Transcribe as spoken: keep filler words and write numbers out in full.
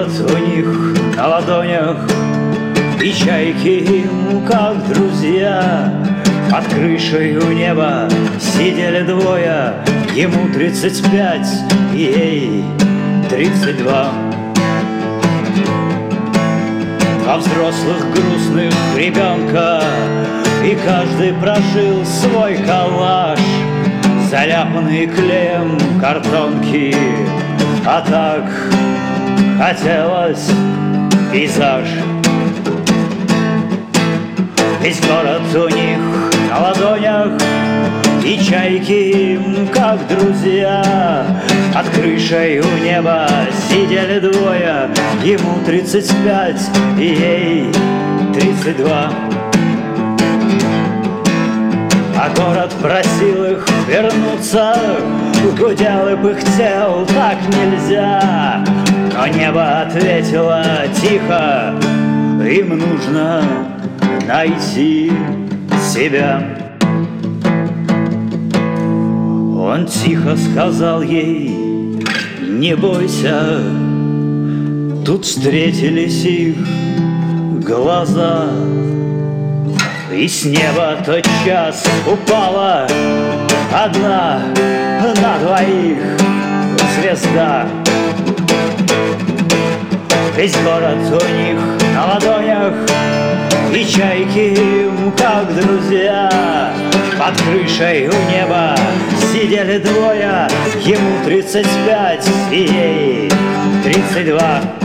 город у них на ладонях, и чайки им как друзья. Под крышей у неба сидели двое, ему тридцать пять, ей тридцать два. Два взрослых грустных ребенка, и каждый прожил свой коллаж, заляпанные клеем картонки, а так хотелось пейзаж. Весь город у них на ладонях, и чайки им как друзья. Под крышей у неба сидели двое, ему тридцать пять, и ей тридцать два. А город просил их вернуться, гудел и пыхтел, так нельзя. Но небо ответило тихо: им нужно найти себя. Он тихо сказал ей: не бойся. Тут встретились их глаза, и с неба тотчас упала одна на двоих звезда. Весь город у них на ладонях, и чайки им как друзья. Под крышей у неба сидели двое, ему тридцать пять, и ей тридцать два.